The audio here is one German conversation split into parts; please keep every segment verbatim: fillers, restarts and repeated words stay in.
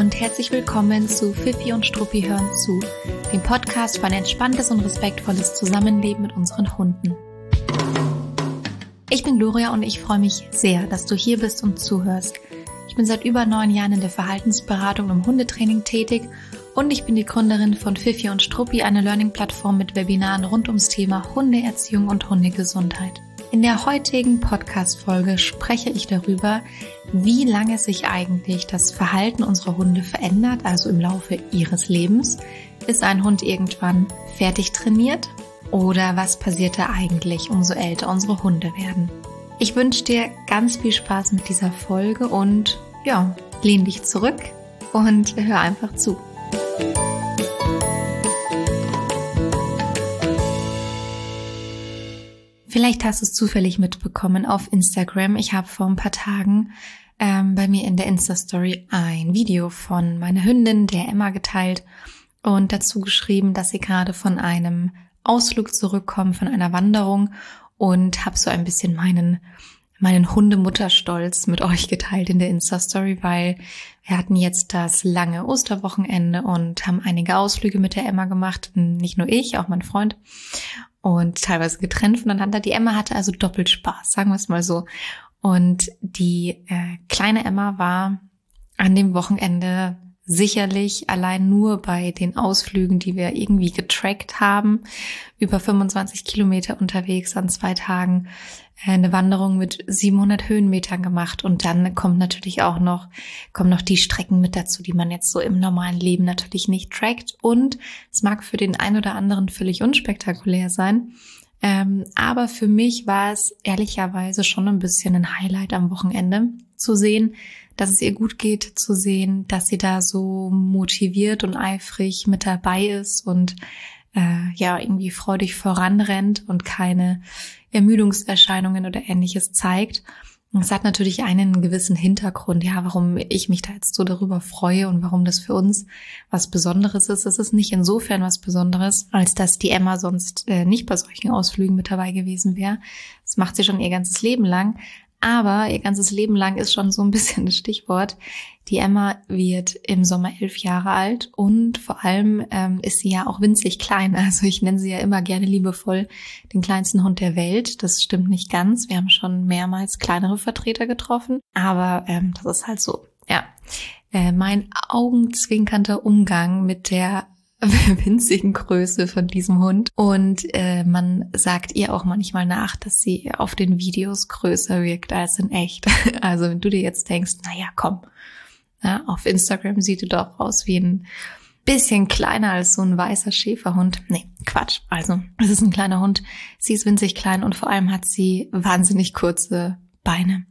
und herzlich willkommen zu Fifi und Struppi hören zu, dem Podcast für ein entspanntes und respektvolles Zusammenleben mit unseren Hunden. Ich bin Gloria und ich freue mich sehr, dass du hier bist und zuhörst. Ich bin seit über neun Jahren in der Verhaltensberatung und im Hundetraining tätig und ich bin die Gründerin von Fifi und Struppi, eine Learning-Plattform mit Webinaren rund ums Thema Hundeerziehung und Hundegesundheit. In der heutigen Podcast-Folge spreche ich darüber, wie lange sich eigentlich das Verhalten unserer Hunde verändert, also im Laufe ihres Lebens. Ist ein Hund irgendwann fertig trainiert oder was passiert da eigentlich, umso älter unsere Hunde werden? Ich wünsche dir ganz viel Spaß mit dieser Folge und ja, lehn dich zurück und hör einfach zu. Vielleicht hast du es zufällig mitbekommen auf Instagram. Ich habe vor ein paar Tagen ähm, bei mir in der Insta-Story ein Video von meiner Hündin, der Emma, geteilt und dazu geschrieben, dass sie gerade von einem Ausflug zurückkommt, von einer Wanderung, und habe so ein bisschen meinen meinen Hundemutterstolz mit euch geteilt in der Insta-Story, weil wir hatten jetzt das lange Osterwochenende und haben einige Ausflüge mit der Emma gemacht. Nicht nur ich, auch mein Freund. Und teilweise getrennt voneinander. Die Emma hatte also doppelt Spaß, sagen wir es mal so. Und die äh, kleine Emma war an dem Wochenende sicherlich allein nur bei den Ausflügen, die wir irgendwie getrackt haben, über fünfundzwanzig Kilometer unterwegs an zwei Tagen, äh, eine Wanderung mit siebenhundert Höhenmetern gemacht. Und dann kommt natürlich auch noch, kommen noch die Strecken mit dazu, die man jetzt so im normalen Leben natürlich nicht trackt. Und es mag für den einen oder anderen völlig unspektakulär sein, ähm, aber für mich war es ehrlicherweise schon ein bisschen ein Highlight am Wochenende zu sehen, dass es ihr gut geht, zu sehen, dass sie da so motiviert und eifrig mit dabei ist und äh, ja irgendwie freudig voranrennt und keine Ermüdungserscheinungen oder Ähnliches zeigt. Und es hat natürlich einen gewissen Hintergrund, ja, warum ich mich da jetzt so darüber freue und warum das für uns was Besonderes ist. Es ist nicht insofern was Besonderes, als dass die Emma sonst äh, nicht bei solchen Ausflügen mit dabei gewesen wäre. Das macht sie schon ihr ganzes Leben lang. Aber ihr ganzes Leben lang ist schon so ein bisschen das Stichwort. Die Emma wird im Sommer elf Jahre alt und vor allem ähm, ist sie ja auch winzig klein. Also ich nenne sie ja immer gerne liebevoll den kleinsten Hund der Welt. Das stimmt nicht ganz. Wir haben schon mehrmals kleinere Vertreter getroffen. Aber ähm, das ist halt so, ja. Äh, mein augenzwinkernder Umgang mit der winzigen Größe von diesem Hund. Und äh, man sagt ihr auch manchmal nach, dass sie auf den Videos größer wirkt als in echt. Also wenn du dir jetzt denkst, naja, komm, ja, auf Instagram sieht sie doch aus wie ein bisschen kleiner als so ein weißer Schäferhund. Nee, Quatsch. Also es ist ein kleiner Hund. Sie ist winzig klein und vor allem hat sie wahnsinnig kurze Beine.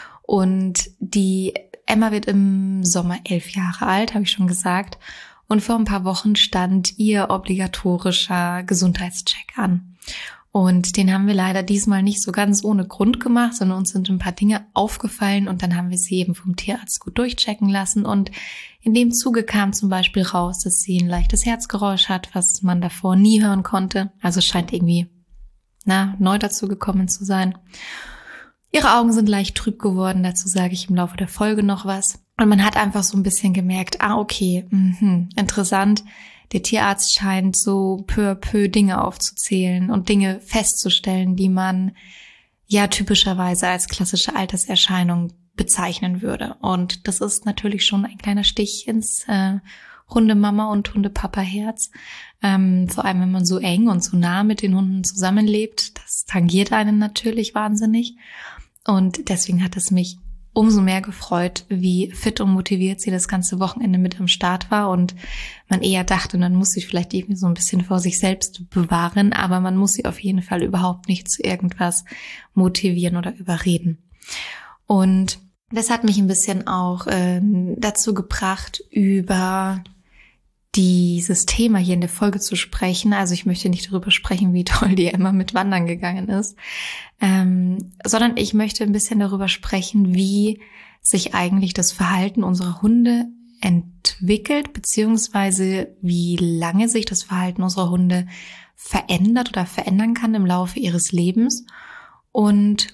Und die Emma wird im Sommer elf Jahre alt, habe ich schon gesagt. Und vor ein paar Wochen stand ihr obligatorischer Gesundheitscheck an. Und den haben wir leider diesmal nicht so ganz ohne Grund gemacht, sondern uns sind ein paar Dinge aufgefallen und dann haben wir sie eben vom Tierarzt gut durchchecken lassen. Und in dem Zuge kam zum Beispiel raus, dass sie ein leichtes Herzgeräusch hat, was man davor nie hören konnte. Also es scheint irgendwie na, neu dazu gekommen zu sein. Ihre Augen sind leicht trüb geworden, dazu sage ich im Laufe der Folge noch was. Und man hat einfach so ein bisschen gemerkt, ah okay, mh, interessant, der Tierarzt scheint so peu à peu Dinge aufzuzählen und Dinge festzustellen, die man ja typischerweise als klassische Alterserscheinung bezeichnen würde. Und das ist natürlich schon ein kleiner Stich ins äh, Hundemama- und Hundepapa-Herz. Ähm, vor allem, wenn man so eng und so nah mit den Hunden zusammenlebt, das tangiert einen natürlich wahnsinnig. Und deswegen hat es mich umso mehr gefreut, wie fit und motiviert sie das ganze Wochenende mit am Start war und man eher dachte, man muss sich vielleicht irgendwie so ein bisschen vor sich selbst bewahren, aber man muss sie auf jeden Fall überhaupt nicht zu irgendwas motivieren oder überreden. Und das hat mich ein bisschen auch äh, dazu gebracht, über dieses Thema hier in der Folge zu sprechen. Also ich möchte nicht darüber sprechen, wie toll die Emma mit Wandern gegangen ist, ähm, sondern ich möchte ein bisschen darüber sprechen, wie sich eigentlich das Verhalten unserer Hunde entwickelt, beziehungsweise wie lange sich das Verhalten unserer Hunde verändert oder verändern kann im Laufe ihres Lebens. Und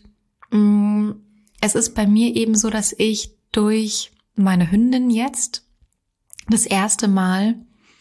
mh, es ist bei mir eben so, dass ich durch meine Hündin jetzt das erste Mal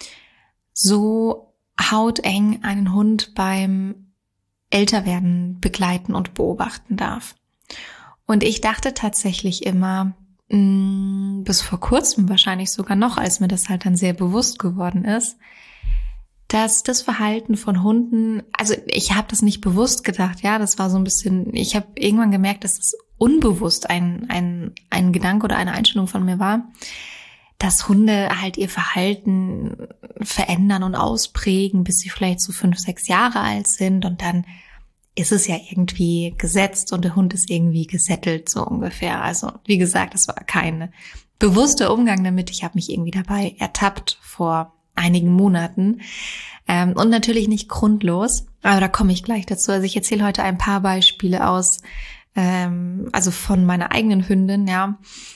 so hauteng einen Hund beim Älterwerden begleiten und beobachten darf. Und ich dachte tatsächlich immer, mh, bis vor kurzem wahrscheinlich sogar noch, als mir das halt dann sehr bewusst geworden ist, dass das Verhalten von Hunden, also ich habe das nicht bewusst gedacht, ja, das war so ein bisschen, ich habe irgendwann gemerkt, dass das unbewusst ein, ein, ein Gedanke oder eine Einstellung von mir war, dass Hunde halt ihr Verhalten verändern und ausprägen, bis sie vielleicht so fünf, sechs Jahre alt sind und dann ist es ja irgendwie gesetzt und der Hund ist irgendwie gesettelt, so ungefähr. Also wie gesagt, das war kein bewusster Umgang damit. Ich habe mich irgendwie dabei ertappt vor einigen Monaten ähm, und natürlich nicht grundlos, aber da komme ich gleich dazu. Also ich erzähle heute ein paar Beispiele aus, ähm, also von meiner eigenen Hündin, ja,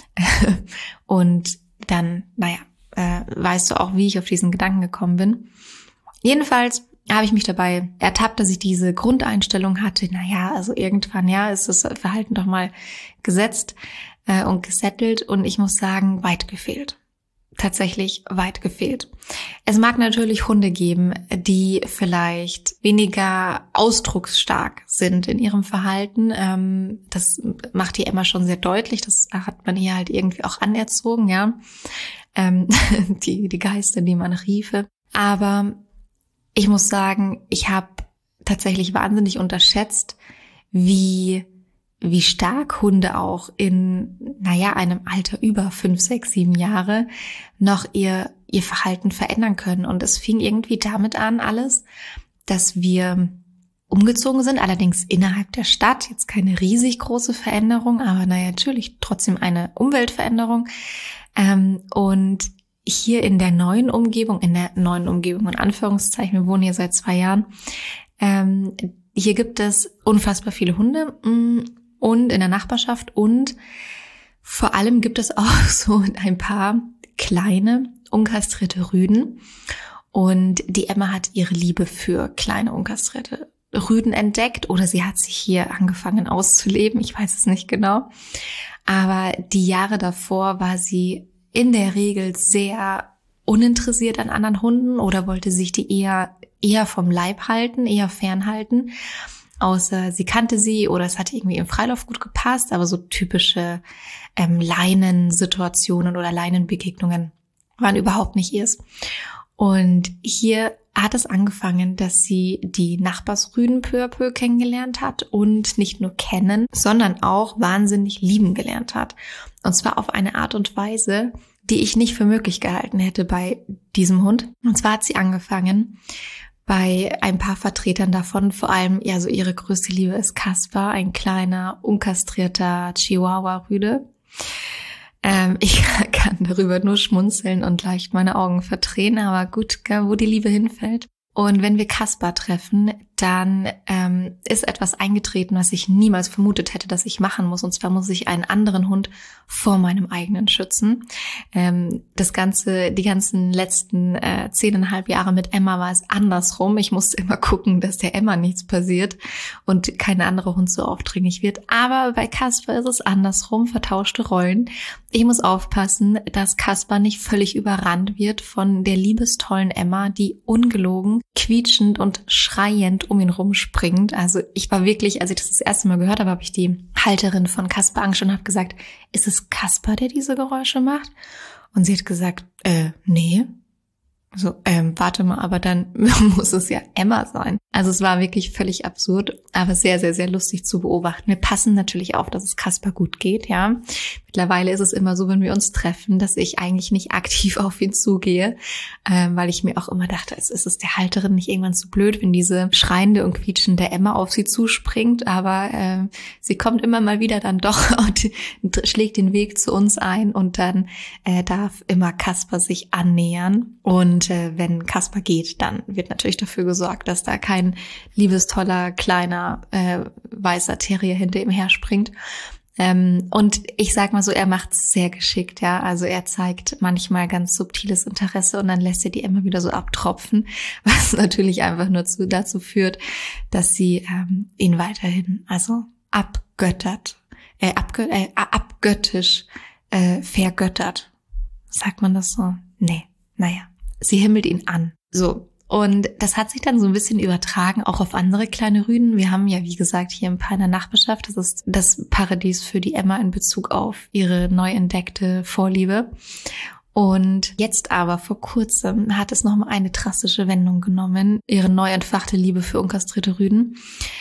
und dann, naja, äh, weißt du auch, wie ich auf diesen Gedanken gekommen bin. Jedenfalls habe ich mich dabei ertappt, dass ich diese Grundeinstellung hatte, naja, also irgendwann, ja, ist das Verhalten doch mal gesetzt äh, und gesettelt und ich muss sagen, weit gefehlt. Tatsächlich weit gefehlt. Es mag natürlich Hunde geben, die vielleicht weniger ausdrucksstark sind in ihrem Verhalten. Ähm, das macht die Emma schon sehr deutlich. Das hat man ihr halt irgendwie auch anerzogen, ja. Ähm, die, die Geister, die man riefe. Aber ich muss sagen, ich habe tatsächlich wahnsinnig unterschätzt, wie wie stark Hunde auch in, naja, einem Alter über fünf, sechs, sieben Jahre noch ihr, ihr Verhalten verändern können. Und es fing irgendwie damit an alles, dass wir umgezogen sind, allerdings innerhalb der Stadt. Jetzt keine riesig große Veränderung, aber naja, natürlich trotzdem eine Umweltveränderung. Und hier in der neuen Umgebung, in der neuen Umgebung in Anführungszeichen, wir wohnen hier seit zwei Jahren, hier gibt es unfassbar viele Hunde, und in der Nachbarschaft und vor allem gibt es auch so ein paar kleine, unkastrierte Rüden und die Emma hat ihre Liebe für kleine, unkastrierte Rüden entdeckt oder sie hat sich hier angefangen auszuleben, ich weiß es nicht genau, aber die Jahre davor war sie in der Regel sehr uninteressiert an anderen Hunden oder wollte sich die eher, eher vom Leib halten, eher fernhalten. Außer sie kannte sie oder es hatte irgendwie im Freilauf gut gepasst, aber so typische ähm, Leinensituationen oder Leinenbegegnungen waren überhaupt nicht ihrs. Und hier hat es angefangen, dass sie die Nachbarsrüden peu à peu kennengelernt hat und nicht nur kennen, sondern auch wahnsinnig lieben gelernt hat. Und zwar auf eine Art und Weise, die ich nicht für möglich gehalten hätte bei diesem Hund. Und zwar hat sie angefangen, bei ein paar Vertretern davon, vor allem, ja, so ihre größte Liebe ist Kasper, ein kleiner, unkastrierter Chihuahua-Rüde. Ähm, ich kann darüber nur schmunzeln und leicht meine Augen verdrehen, aber gut, wo die Liebe hinfällt. Und wenn wir Kasper treffen, dann ähm, ist etwas eingetreten, was ich niemals vermutet hätte, dass ich machen muss. Und zwar muss ich einen anderen Hund vor meinem eigenen schützen. Ähm, das Ganze, die ganzen letzten äh, zehneinhalb Jahre mit Emma war es andersrum. Ich musste immer gucken, dass der Emma nichts passiert und kein anderer Hund so aufdringlich wird. Aber bei Kasper ist es andersrum, vertauschte Rollen. Ich muss aufpassen, dass Kasper nicht völlig überrannt wird von der liebestollen Emma, die ungelogen, quietschend und schreiend um ihn rumspringt. Also ich war wirklich, als ich das das erste Mal gehört habe, habe ich die Halterin von Kasper angeschaut und habe gesagt, ist es Kasper, der diese Geräusche macht? Und sie hat gesagt, äh, nee. So, ähm, warte mal, aber dann muss es ja Emma sein. Also es war wirklich völlig absurd, aber sehr, sehr, sehr lustig zu beobachten. Wir passen natürlich auf, dass es Kasper gut geht, ja. Mittlerweile ist es immer so, wenn wir uns treffen, dass ich eigentlich nicht aktiv auf ihn zugehe, ähm, weil ich mir auch immer dachte, es ist es der Halterin nicht irgendwann zu blöd, wenn diese schreiende und quietschende Emma auf sie zuspringt, aber ähm, sie kommt immer mal wieder dann doch und schlägt den Weg zu uns ein und dann äh, darf immer Kasper sich annähern und äh, wenn Kasper geht, dann wird natürlich dafür gesorgt, dass da kein liebestoller, kleiner, äh, weißer Terrier hinter ihm herspringt. Ähm, und ich sag mal so, er macht's sehr geschickt, ja. Also er zeigt manchmal ganz subtiles Interesse und dann lässt er die immer wieder so abtropfen, was natürlich einfach nur zu, dazu führt, dass sie ähm, ihn weiterhin also abgöttert, äh, abgö äh, abgöttisch äh, vergöttert. Sagt man das so? nee, naja, sie himmelt ihn an. So. Und das hat sich dann so ein bisschen übertragen, auch auf andere kleine Rüden. Wir haben ja, wie gesagt, hier ein paar in der Nachbarschaft. Das ist das Paradies für die Emma in Bezug auf ihre neu entdeckte Vorliebe. Und jetzt aber, vor kurzem, hat es nochmal eine drastische Wendung genommen. Ihre neu entfachte Liebe für unkastrierte Rüden.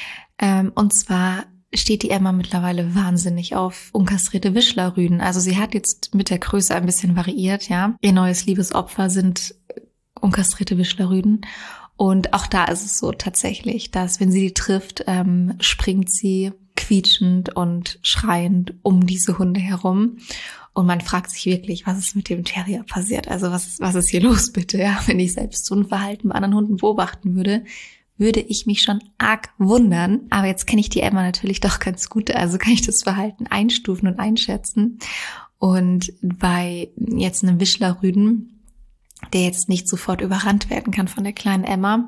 Und zwar steht die Emma mittlerweile wahnsinnig auf unkastrierte Wischlerrüden. Also sie hat jetzt mit der Größe ein bisschen variiert, ja. Ihr neues Liebesopfer sind unkastrierte Wischlerrüden. Und auch da ist es so tatsächlich, dass wenn sie die trifft, ähm, springt sie quietschend und schreiend um diese Hunde herum. Und man fragt sich wirklich, was ist mit dem Terrier passiert? Also was, was ist hier los bitte? Ja, wenn ich selbst so ein Verhalten bei anderen Hunden beobachten würde, würde ich mich schon arg wundern. Aber jetzt kenne ich die Emma natürlich doch ganz gut, also kann ich das Verhalten einstufen und einschätzen. Und bei jetzt einem Wischlerrüden, der jetzt nicht sofort überrannt werden kann von der kleinen Emma,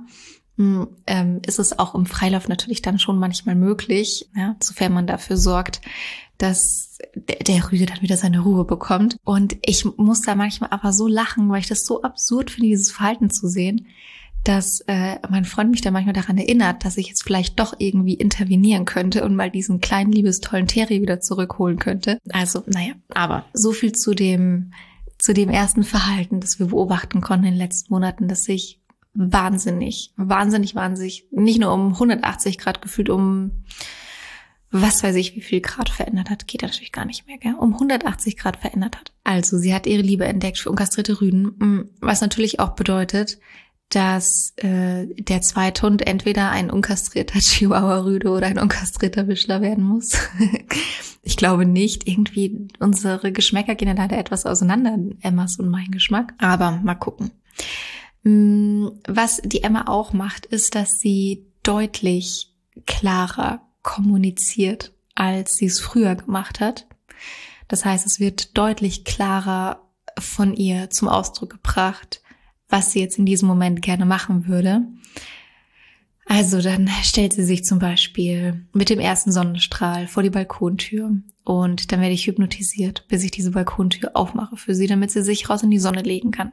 ähm, ist es auch im Freilauf natürlich dann schon manchmal möglich, ja, sofern man dafür sorgt, dass der, der Rüde dann wieder seine Ruhe bekommt. Und ich muss da manchmal aber so lachen, weil ich das so absurd finde, dieses Verhalten zu sehen, dass äh, mein Freund mich da manchmal daran erinnert, dass ich jetzt vielleicht doch irgendwie intervenieren könnte und mal diesen kleinen, liebestollen Terrier wieder zurückholen könnte. Also, naja, aber so viel zu dem zu dem ersten Verhalten, das wir beobachten konnten in den letzten Monaten, das sich wahnsinnig, wahnsinnig, wahnsinnig, nicht nur um hundertachtzig Grad gefühlt, um was weiß ich, wie viel Grad verändert hat, geht natürlich gar nicht mehr, gell? Um hundertachtzig Grad verändert hat. Also sie hat ihre Liebe entdeckt für unkastrierte Rüden, was natürlich auch bedeutet, dass äh, der zweite Hund entweder ein unkastrierter Chihuahua-Rüde oder ein unkastrierter Wischler werden muss. Ich glaube nicht. Irgendwie unsere Geschmäcker gehen ja leider etwas auseinander, Emmas und mein Geschmack. Aber mal gucken. Was die Emma auch macht, ist, dass sie deutlich klarer kommuniziert, als sie es früher gemacht hat. Das heißt, es wird deutlich klarer von ihr zum Ausdruck gebracht, was sie jetzt in diesem Moment gerne machen würde. Also dann stellt sie sich zum Beispiel mit dem ersten Sonnenstrahl vor die Balkontür und dann werde ich hypnotisiert, bis ich diese Balkontür aufmache für sie, damit sie sich raus in die Sonne legen kann.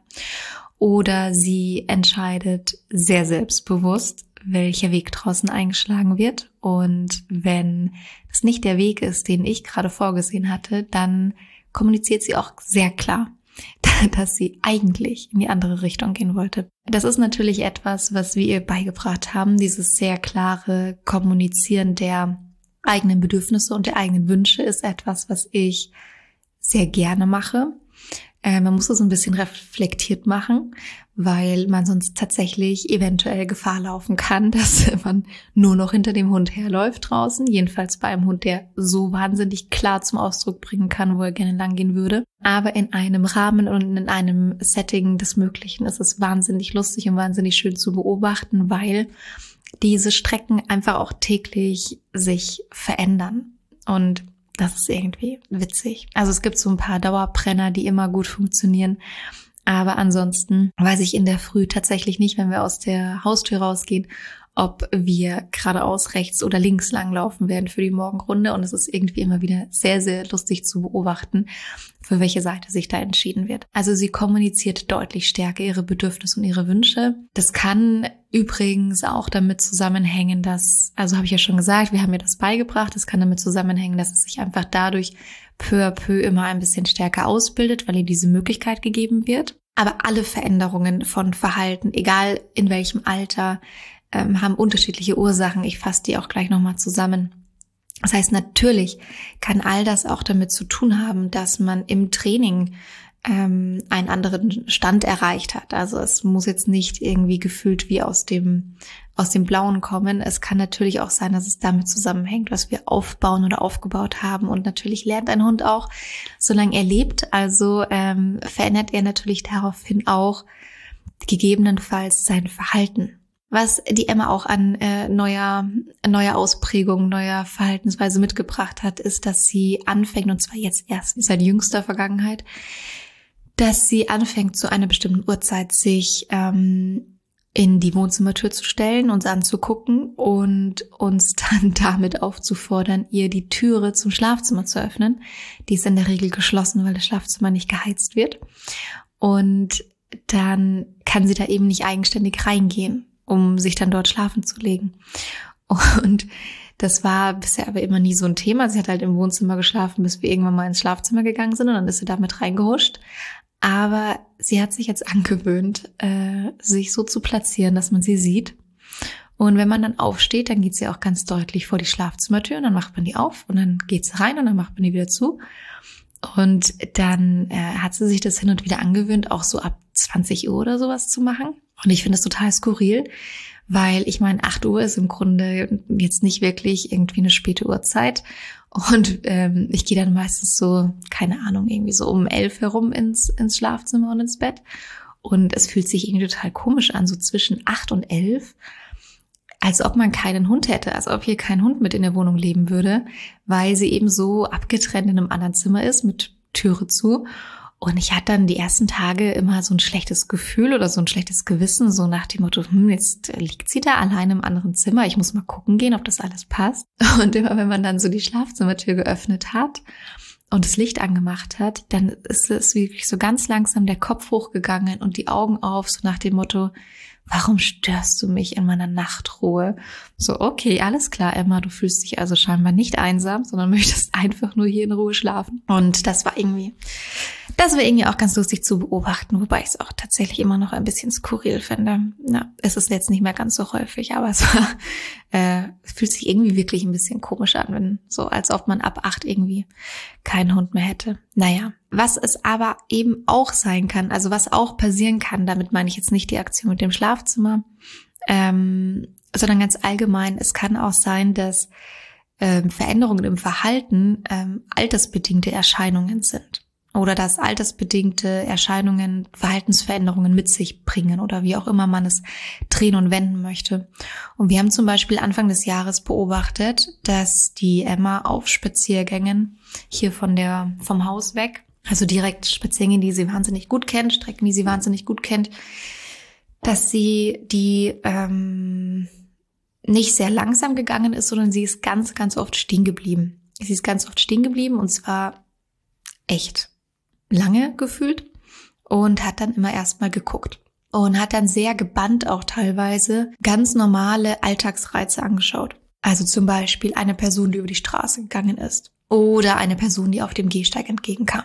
Oder sie entscheidet sehr selbstbewusst, welcher Weg draußen eingeschlagen wird. Und wenn das nicht der Weg ist, den ich gerade vorgesehen hatte, dann kommuniziert sie auch sehr klar, dass sie eigentlich in die andere Richtung gehen wollte. Das ist natürlich etwas, was wir ihr beigebracht haben, dieses sehr klare Kommunizieren der eigenen Bedürfnisse und der eigenen Wünsche ist etwas, was ich sehr gerne mache. Äh, man muss es ein bisschen reflektiert machen, weil man sonst tatsächlich eventuell Gefahr laufen kann, dass man nur noch hinter dem Hund herläuft draußen. Jedenfalls bei einem Hund, der so wahnsinnig klar zum Ausdruck bringen kann, wo er gerne langgehen würde. Aber in einem Rahmen und in einem Setting des Möglichen ist es wahnsinnig lustig und wahnsinnig schön zu beobachten, weil diese Strecken einfach auch täglich sich verändern. Und das ist irgendwie witzig. Also es gibt so ein paar Dauerbrenner, die immer gut funktionieren. Aber ansonsten weiß ich in der Früh tatsächlich nicht, wenn wir aus der Haustür rausgehen, ob wir geradeaus, rechts oder links langlaufen werden für die Morgenrunde. Und es ist irgendwie immer wieder sehr, sehr lustig zu beobachten, für welche Seite sich da entschieden wird. Also sie kommuniziert deutlich stärker ihre Bedürfnisse und ihre Wünsche. Das kann übrigens auch damit zusammenhängen, dass, also habe ich ja schon gesagt, wir haben ihr das beigebracht, es kann damit zusammenhängen, dass es sich einfach dadurch peu à peu immer ein bisschen stärker ausbildet, weil ihr diese Möglichkeit gegeben wird. Aber alle Veränderungen von Verhalten, egal in welchem Alter, ähm, haben unterschiedliche Ursachen. Ich fasse die auch gleich nochmal zusammen. Das heißt, natürlich kann all das auch damit zu tun haben, dass man im Training ähm, einen anderen Stand erreicht hat. Also es muss jetzt nicht irgendwie gefühlt wie aus dem aus dem Blauen kommen. Es kann natürlich auch sein, dass es damit zusammenhängt, was wir aufbauen oder aufgebaut haben. Und natürlich lernt ein Hund auch, solange er lebt. Also ähm, verändert er natürlich daraufhin auch gegebenenfalls sein Verhalten. Was die Emma auch an äh, neuer, neuer Ausprägung, neuer Verhaltensweise mitgebracht hat, ist, dass sie anfängt, und zwar jetzt erst seit jüngster Vergangenheit, dass sie anfängt, zu einer bestimmten Uhrzeit sich ähm, in die Wohnzimmertür zu stellen, uns anzugucken und uns dann damit aufzufordern, ihr die Türe zum Schlafzimmer zu öffnen. Die ist in der Regel geschlossen, weil das Schlafzimmer nicht geheizt wird. Und dann kann sie da eben nicht eigenständig reingehen, um sich dann dort schlafen zu legen. Und das war bisher aber immer nie so ein Thema. Sie hat halt im Wohnzimmer geschlafen, bis wir irgendwann mal ins Schlafzimmer gegangen sind und dann ist sie damit reingehuscht. Aber sie hat sich jetzt angewöhnt, äh, sich so zu platzieren, dass man sie sieht. Und wenn man dann aufsteht, dann geht sie auch ganz deutlich vor die Schlafzimmertür und dann macht man die auf und dann geht sie rein und dann macht man die wieder zu. Und dann äh, hat sie sich das hin und wieder angewöhnt, auch so ab zwanzig Uhr oder sowas zu machen. Und ich finde das total skurril, weil ich meine, acht Uhr ist im Grunde jetzt nicht wirklich irgendwie eine späte Uhrzeit. Und ähm, ich gehe dann meistens so, keine Ahnung, irgendwie so um elf herum ins, ins Schlafzimmer und ins Bett. Und es fühlt sich irgendwie total komisch an, so zwischen acht und elf, als ob man keinen Hund hätte, als ob hier kein Hund mit in der Wohnung leben würde, weil sie eben so abgetrennt in einem anderen Zimmer ist, mit Türe zu. Und ich hatte dann die ersten Tage immer so ein schlechtes Gefühl oder so ein schlechtes Gewissen, so nach dem Motto, hm, jetzt liegt sie da allein im anderen Zimmer, ich muss mal gucken gehen, ob das alles passt. Und immer wenn man dann so die Schlafzimmertür geöffnet hat und das Licht angemacht hat, dann ist es wirklich so ganz langsam der Kopf hochgegangen und die Augen auf, so nach dem Motto, warum störst du mich in meiner Nachtruhe? So, okay, alles klar, Emma, du fühlst dich also scheinbar nicht einsam, sondern möchtest einfach nur hier in Ruhe schlafen. Und das war irgendwie, das war irgendwie auch ganz lustig zu beobachten, wobei ich es auch tatsächlich immer noch ein bisschen skurril finde. Na, es ist jetzt nicht mehr ganz so häufig, aber es war, äh, es fühlt sich irgendwie wirklich ein bisschen komisch an, wenn so, als ob man ab acht irgendwie keinen Hund mehr hätte. Naja, was es aber eben auch sein kann, also was auch passieren kann, damit meine ich jetzt nicht die Aktion mit dem Schlafzimmer, ähm, sondern ganz allgemein, es kann auch sein, dass ähm, Veränderungen im Verhalten ähm, altersbedingte Erscheinungen sind. Oder dass altersbedingte Erscheinungen Verhaltensveränderungen mit sich bringen oder wie auch immer man es drehen und wenden möchte. Und wir haben zum Beispiel Anfang des Jahres beobachtet, dass die Emma auf Spaziergängen hier von der vom Haus weg, also direkt Spaziergänge, die sie wahnsinnig gut kennt, Strecken, die sie wahnsinnig gut kennt, dass sie die ähm, nicht sehr langsam gegangen ist, sondern sie ist ganz, ganz oft stehen geblieben. Sie ist ganz oft stehen geblieben und zwar echt lange gefühlt und hat dann immer erstmal geguckt und hat dann sehr gebannt auch teilweise ganz normale Alltagsreize angeschaut. Also zum Beispiel eine Person, die über die Straße gegangen ist oder eine Person, die auf dem Gehsteig entgegenkam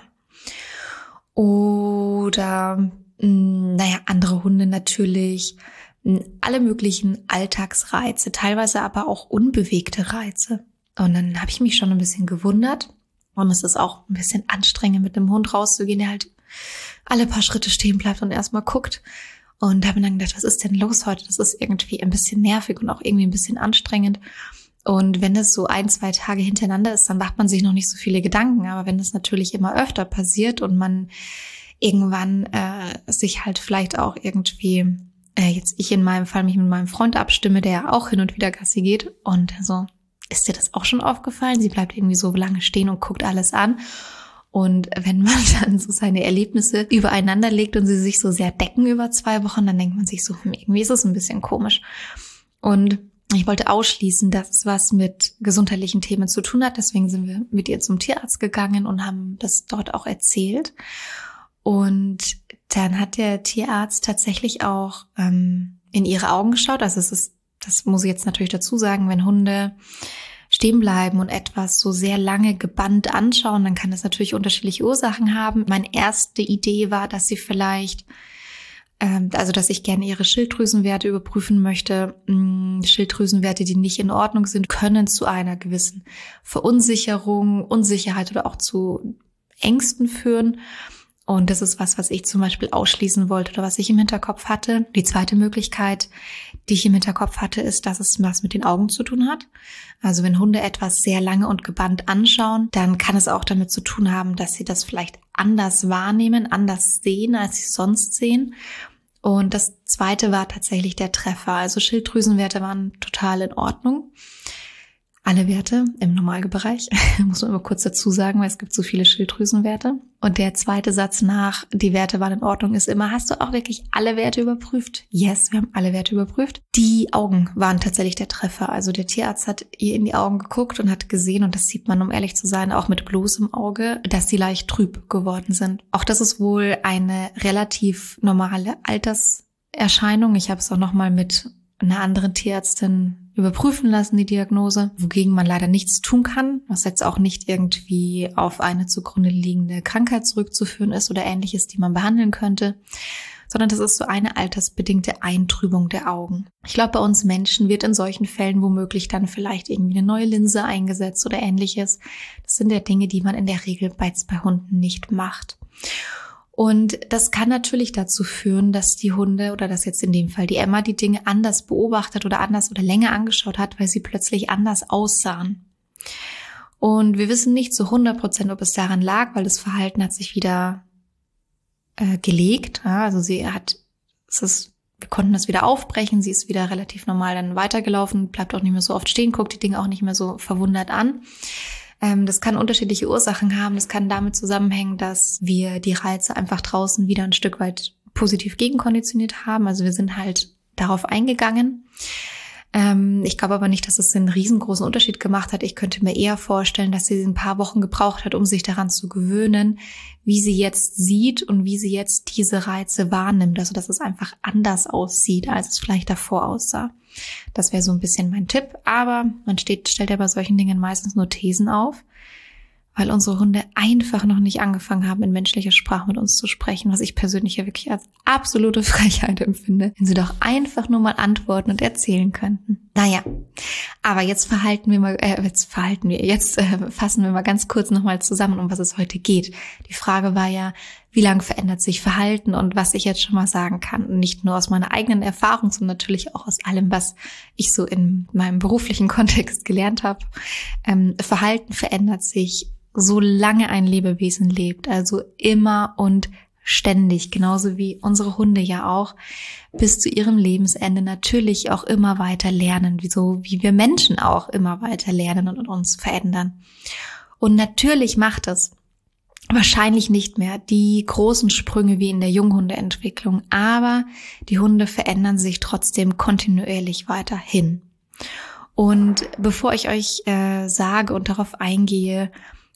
oder naja, andere Hunde natürlich, alle möglichen Alltagsreize, teilweise aber auch unbewegte Reize. Und dann habe ich mich schon ein bisschen gewundert. Und es ist auch ein bisschen anstrengend, mit einem Hund rauszugehen, der halt alle paar Schritte stehen bleibt und erstmal guckt. Und habe mir dann gedacht, was ist denn los heute? Das ist irgendwie ein bisschen nervig und auch irgendwie ein bisschen anstrengend. Und wenn das so ein, zwei Tage hintereinander ist, dann macht man sich noch nicht so viele Gedanken. Aber wenn das natürlich immer öfter passiert und man irgendwann äh, sich halt vielleicht auch irgendwie, äh, jetzt ich in meinem Fall mich mit meinem Freund abstimme, der ja auch hin und wieder Gassi geht und so, ist dir das auch schon aufgefallen? Sie bleibt irgendwie so lange stehen und guckt alles an. Und wenn man dann so seine Erlebnisse übereinander legt und sie sich so sehr decken über zwei Wochen, dann denkt man sich so, hm, irgendwie ist es ein bisschen komisch. Und ich wollte ausschließen, dass es was mit gesundheitlichen Themen zu tun hat. Deswegen sind wir mit ihr zum Tierarzt gegangen und haben das dort auch erzählt. Und dann hat der Tierarzt tatsächlich auch ähm, in ihre Augen geschaut. Also es ist, das muss ich jetzt natürlich dazu sagen, wenn Hunde stehen bleiben und etwas so sehr lange gebannt anschauen, dann kann das natürlich unterschiedliche Ursachen haben. Meine erste Idee war, dass sie vielleicht, ähm, also dass ich gerne ihre Schilddrüsenwerte überprüfen möchte. Schilddrüsenwerte, die nicht in Ordnung sind, können zu einer gewissen Verunsicherung, Unsicherheit oder auch zu Ängsten führen. Und das ist was, was ich zum Beispiel ausschließen wollte oder was ich im Hinterkopf hatte. Die zweite Möglichkeit, die ich im Hinterkopf hatte, ist, dass es was mit den Augen zu tun hat. Also wenn Hunde etwas sehr lange und gebannt anschauen, dann kann es auch damit zu tun haben, dass sie das vielleicht anders wahrnehmen, anders sehen, als sie sonst sehen. Und das zweite war tatsächlich der Treffer. Also Schilddrüsenwerte waren total in Ordnung. alle Werte im Normalbereich, muss man immer kurz dazu sagen, weil es gibt so viele Schilddrüsenwerte. Und der zweite Satz nach, die Werte waren in Ordnung, ist immer, hast du auch wirklich alle Werte überprüft? Yes, wir haben alle Werte überprüft. Die Augen waren tatsächlich der Treffer. Also der Tierarzt hat ihr in die Augen geguckt und hat gesehen, und das sieht man, um ehrlich zu sein, auch mit bloßem Auge, dass sie leicht trüb geworden sind. Auch das ist wohl eine relativ normale Alterserscheinung. Ich habe es auch nochmal mit einer anderen Tierärztin überprüfen lassen, die Diagnose, wogegen man leider nichts tun kann, was jetzt auch nicht irgendwie auf eine zugrunde liegende Krankheit zurückzuführen ist oder ähnliches, die man behandeln könnte, sondern das ist so eine altersbedingte Eintrübung der Augen. Ich glaube, bei uns Menschen wird in solchen Fällen womöglich dann vielleicht irgendwie eine neue Linse eingesetzt oder ähnliches. Das sind ja Dinge, die man in der Regel bei, bei Hunden nicht macht. Und das kann natürlich dazu führen, dass die Hunde oder dass jetzt in dem Fall die Emma die Dinge anders beobachtet oder anders oder länger angeschaut hat, weil sie plötzlich anders aussahen. Und wir wissen nicht zu hundert Prozent, ob es daran lag, weil das Verhalten hat sich wieder äh, gelegt. Ja, also sie hat, es ist, wir konnten das wieder aufbrechen, sie ist wieder relativ normal dann weitergelaufen, bleibt auch nicht mehr so oft stehen, guckt die Dinge auch nicht mehr so verwundert an. Das kann unterschiedliche Ursachen haben. Das kann damit zusammenhängen, dass wir die Reize einfach draußen wieder ein Stück weit positiv gegenkonditioniert haben. Also wir sind halt darauf eingegangen. Ich glaube aber nicht, dass es einen riesengroßen Unterschied gemacht hat. Ich könnte mir eher vorstellen, dass sie ein paar Wochen gebraucht hat, um sich daran zu gewöhnen, wie sie jetzt sieht und wie sie jetzt diese Reize wahrnimmt. Also dass es einfach anders aussieht, als es vielleicht davor aussah. Das wäre so ein bisschen mein Tipp. Aber man steht, stellt ja bei solchen Dingen meistens nur Thesen auf, weil unsere Hunde einfach noch nicht angefangen haben, in menschlicher Sprache mit uns zu sprechen, was ich persönlich ja wirklich als absolute Frechheit empfinde, wenn sie doch einfach nur mal antworten und erzählen könnten. Naja, aber jetzt verhalten wir mal, äh, jetzt verhalten wir, jetzt äh, fassen wir mal ganz kurz nochmal zusammen, um was es heute geht. Die Frage war ja, wie lange verändert sich Verhalten, und was ich jetzt schon mal sagen kann, nicht nur aus meiner eigenen Erfahrung, sondern natürlich auch aus allem, was ich so in meinem beruflichen Kontext gelernt habe. Ähm, Verhalten verändert sich, solange ein Lebewesen lebt, also immer und ständig, genauso wie unsere Hunde ja auch, bis zu ihrem Lebensende natürlich auch immer weiter lernen, wie so wie wir Menschen auch immer weiter lernen und uns verändern. Und natürlich macht es wahrscheinlich nicht mehr die großen Sprünge wie in der Junghundeentwicklung, aber die Hunde verändern sich trotzdem kontinuierlich weiterhin. Und bevor ich euch äh, sage und darauf eingehe,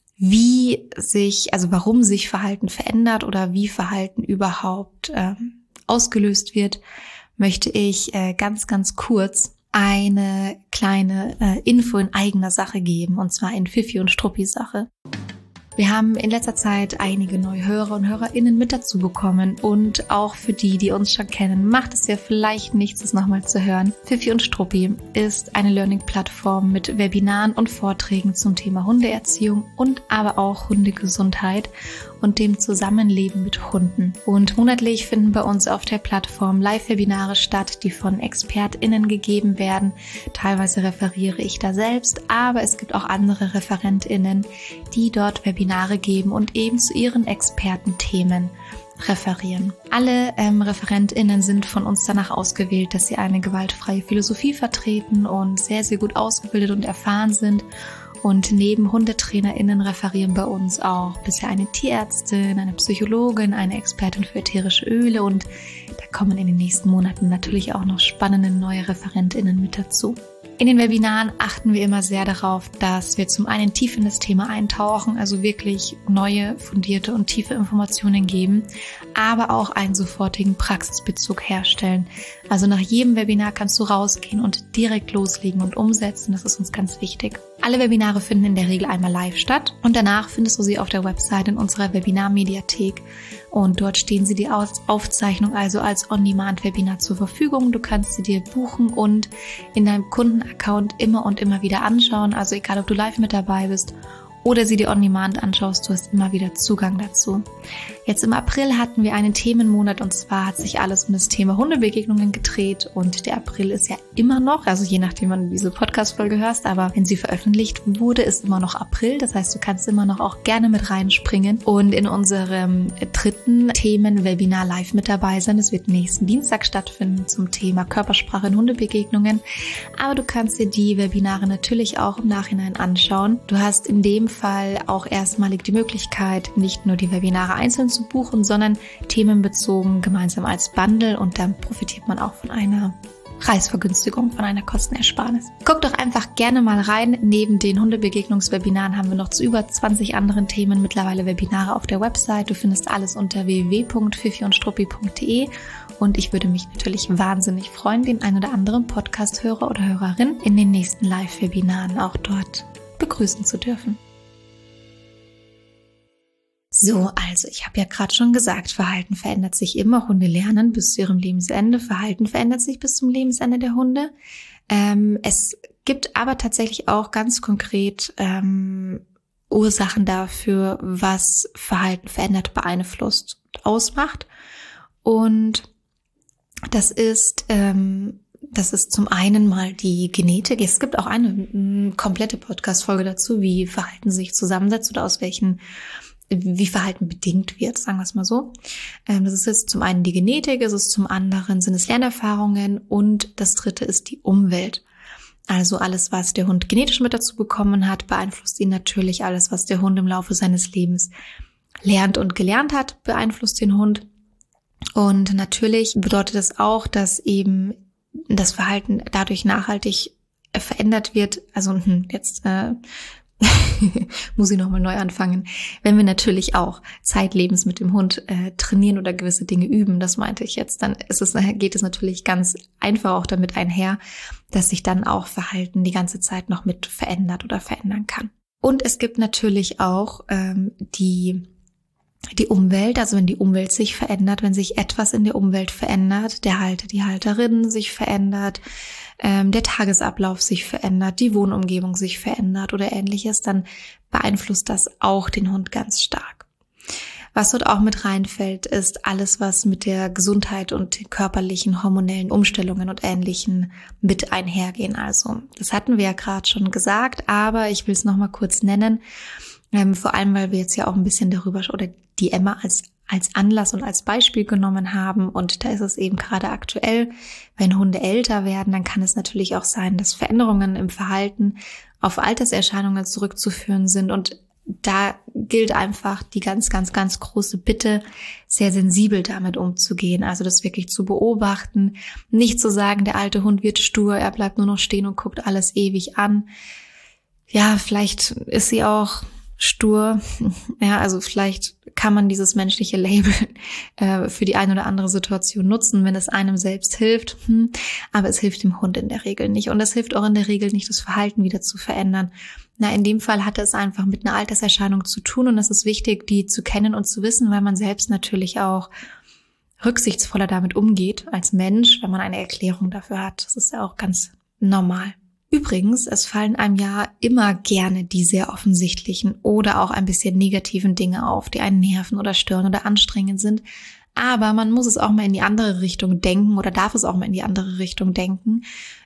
wie sich, also warum sich Verhalten verändert oder wie Verhalten überhaupt äh, ausgelöst wird, möchte ich äh, ganz, ganz kurz eine kleine äh, Info in eigener Sache geben, und zwar in Fifi und Struppi Sache. Wir haben in letzter Zeit einige neue Hörer und HörerInnen mit dazu bekommen, und auch für die, die uns schon kennen, macht es ja vielleicht nichts, das nochmal zu hören. Fifi und Struppi ist eine Learning-Plattform mit Webinaren und Vorträgen zum Thema Hundeerziehung und aber auch Hundegesundheit und dem Zusammenleben mit Hunden. Und monatlich finden bei uns auf der Plattform Live-Webinare statt, die von ExpertInnen gegeben werden. Teilweise referiere ich da selbst, aber es gibt auch andere ReferentInnen, die dort Webinare geben und eben zu ihren Expertenthemen referieren. Alle ähm, ReferentInnen sind von uns danach ausgewählt, dass sie eine gewaltfreie Philosophie vertreten und sehr, sehr gut ausgebildet und erfahren sind. Und neben HundetrainerInnen referieren bei uns auch bisher eine Tierärztin, eine Psychologin, eine Expertin für ätherische Öle, und da kommen in den nächsten Monaten natürlich auch noch spannende neue ReferentInnen mit dazu. In den Webinaren achten wir immer sehr darauf, dass wir zum einen tief in das Thema eintauchen, also wirklich neue, fundierte und tiefe Informationen geben, aber auch einen sofortigen Praxisbezug herstellen. Also nach jedem Webinar kannst du rausgehen und direkt loslegen und umsetzen. Das ist uns ganz wichtig. Alle Webinare finden in der Regel einmal live statt und danach findest du sie auf der Website in unserer Webinar-Mediathek. Und dort stehen sie die Aufzeichnung also als On-Demand-Webinar zur Verfügung. Du kannst sie dir buchen und in deinem Kundenaccount immer und immer wieder anschauen. Also egal, ob du live mit dabei bist oder sie dir On-Demand anschaust, du hast immer wieder Zugang dazu. Jetzt im April hatten wir einen Themenmonat und zwar hat sich alles um das Thema Hundebegegnungen gedreht und der April ist ja immer noch, also je nachdem wann du diese Podcast-Folge hörst, aber wenn sie veröffentlicht wurde, ist immer noch April. Das heißt, du kannst immer noch auch gerne mit reinspringen und in unserem dritten Themen-Webinar live mit dabei sein. Es wird nächsten Dienstag stattfinden zum Thema Körpersprache in Hundebegegnungen. Aber du kannst dir die Webinare natürlich auch im Nachhinein anschauen. Du hast in dem Fall auch erstmalig die Möglichkeit, nicht nur die Webinare einzeln zu buchen, sondern themenbezogen gemeinsam als Bundle und dann profitiert man auch von einer Preisvergünstigung, von einer Kostenersparnis. Guck doch einfach gerne mal rein. Neben den Hundebegegnungswebinaren haben wir noch zu über zwanzig anderen Themen mittlerweile Webinare auf der Website. Du findest alles unter w w w punkt fifi und struppi punkt d e und ich würde mich natürlich wahnsinnig freuen, den ein oder anderen Podcast-Hörer oder Hörerin in den nächsten Live-Webinaren auch dort begrüßen zu dürfen. So, also ich habe ja gerade schon gesagt, Verhalten verändert sich immer. Hunde lernen bis zu ihrem Lebensende. Verhalten verändert sich bis zum Lebensende der Hunde. Ähm, es gibt aber tatsächlich auch ganz konkret ähm, Ursachen dafür, was Verhalten verändert, beeinflusst und ausmacht. Und das ist ähm, das ist zum einen mal die Genetik. Es gibt auch eine m, komplette Podcast-Folge dazu, wie Verhalten sich zusammensetzt oder aus welchen wie Verhalten bedingt wird, sagen wir es mal so. Das ist jetzt zum einen die Genetik, es ist zum anderen sind es Lernerfahrungen und das dritte ist die Umwelt. Also alles, was der Hund genetisch mit dazu bekommen hat, beeinflusst ihn natürlich. Alles, was der Hund im Laufe seines Lebens lernt und gelernt hat, beeinflusst den Hund. Und natürlich bedeutet das auch, dass eben das Verhalten dadurch nachhaltig verändert wird. Also jetzt äh, muss ich nochmal neu anfangen. Wenn wir natürlich auch zeitlebens mit dem Hund äh, trainieren oder gewisse Dinge üben, das meinte ich jetzt, dann ist es, geht es natürlich ganz einfach auch damit einher, dass sich dann auch Verhalten die ganze Zeit noch mit verändert oder verändern kann. Und es gibt natürlich auch ähm, die die Umwelt, also wenn die Umwelt sich verändert, wenn sich etwas in der Umwelt verändert, der Halter, die Halterin sich verändert, ähm, der Tagesablauf sich verändert, die Wohnumgebung sich verändert oder ähnliches, dann beeinflusst das auch den Hund ganz stark. Was dort auch mit reinfällt, ist alles, was mit der Gesundheit und den körperlichen, hormonellen Umstellungen und Ähnlichen mit einhergehen. Also das hatten wir ja gerade schon gesagt, aber ich will es nochmal kurz nennen, ähm, vor allem, weil wir jetzt ja auch ein bisschen darüber, oder die Emma als als Anlass und als Beispiel genommen haben. Und da ist es eben gerade aktuell, wenn Hunde älter werden, dann kann es natürlich auch sein, dass Veränderungen im Verhalten auf Alterserscheinungen zurückzuführen sind. Und da gilt einfach die ganz, ganz, ganz große Bitte, sehr sensibel damit umzugehen. Also das wirklich zu beobachten, nicht zu sagen, der alte Hund wird stur, er bleibt nur noch stehen und guckt alles ewig an. Ja, vielleicht ist sie auch stur. Ja, also vielleicht kann man dieses menschliche Label äh, für die eine oder andere Situation nutzen, wenn es einem selbst hilft. Hm. Aber es hilft dem Hund in der Regel nicht. Und es hilft auch in der Regel nicht, das Verhalten wieder zu verändern. Na, in dem Fall hatte es einfach mit einer Alterserscheinung zu tun. Und es ist wichtig, die zu kennen und zu wissen, weil man selbst natürlich auch rücksichtsvoller damit umgeht als Mensch, wenn man eine Erklärung dafür hat. Das ist ja auch ganz normal. Übrigens, es fallen einem ja immer gerne die sehr offensichtlichen oder auch ein bisschen negativen Dinge auf, die einen nerven oder stören oder anstrengend sind. Aber man muss es auch mal in die andere Richtung denken oder darf es auch mal in die andere Richtung denken.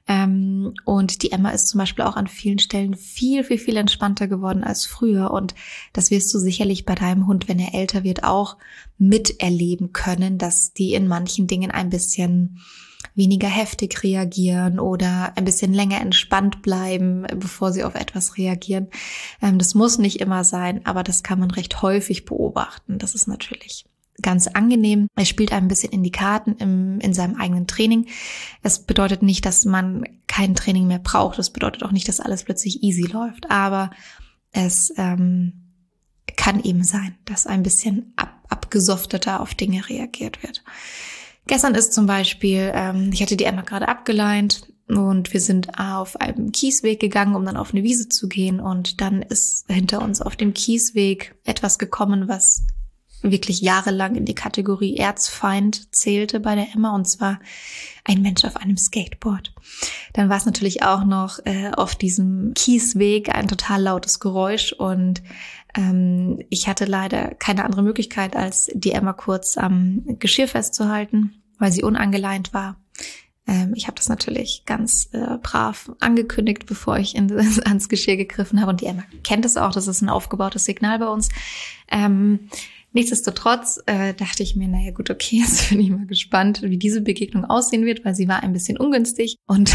Und die Emma ist zum Beispiel auch an vielen Stellen viel, viel, viel entspannter geworden als früher. Und das wirst du sicherlich bei deinem Hund, wenn er älter wird, auch miterleben können, dass die in manchen Dingen ein bisschen weniger heftig reagieren oder ein bisschen länger entspannt bleiben, bevor sie auf etwas reagieren. Das muss nicht immer sein, aber das kann man recht häufig beobachten. Das ist natürlich ganz angenehm. Er spielt ein bisschen in die Karten im, in seinem eigenen Training. Es bedeutet nicht, dass man kein Training mehr braucht. Das bedeutet auch nicht, dass alles plötzlich easy läuft. Aber es ähm, kann eben sein, dass ein bisschen ab, abgesofteter auf Dinge reagiert wird. Gestern ist zum Beispiel, ähm, ich hatte die Emma gerade abgeleint und wir sind auf einem Kiesweg gegangen, um dann auf eine Wiese zu gehen. Und dann ist hinter uns auf dem Kiesweg etwas gekommen, was wirklich jahrelang in die Kategorie Erzfeind zählte bei der Emma, und zwar ein Mensch auf einem Skateboard. Dann war es natürlich auch noch äh, auf diesem Kiesweg ein total lautes Geräusch und Ähm, ich hatte leider keine andere Möglichkeit, als die Emma kurz am Geschirr festzuhalten, weil sie unangeleint war. Ähm, ich habe das natürlich ganz äh, brav angekündigt, bevor ich in, ans Geschirr gegriffen habe. Und die Emma kennt es auch, das ist ein aufgebautes Signal bei uns. Ähm, Nichtsdestotrotz äh, dachte ich mir, naja gut, okay, jetzt bin ich mal gespannt, wie diese Begegnung aussehen wird, weil sie war ein bisschen ungünstig. Und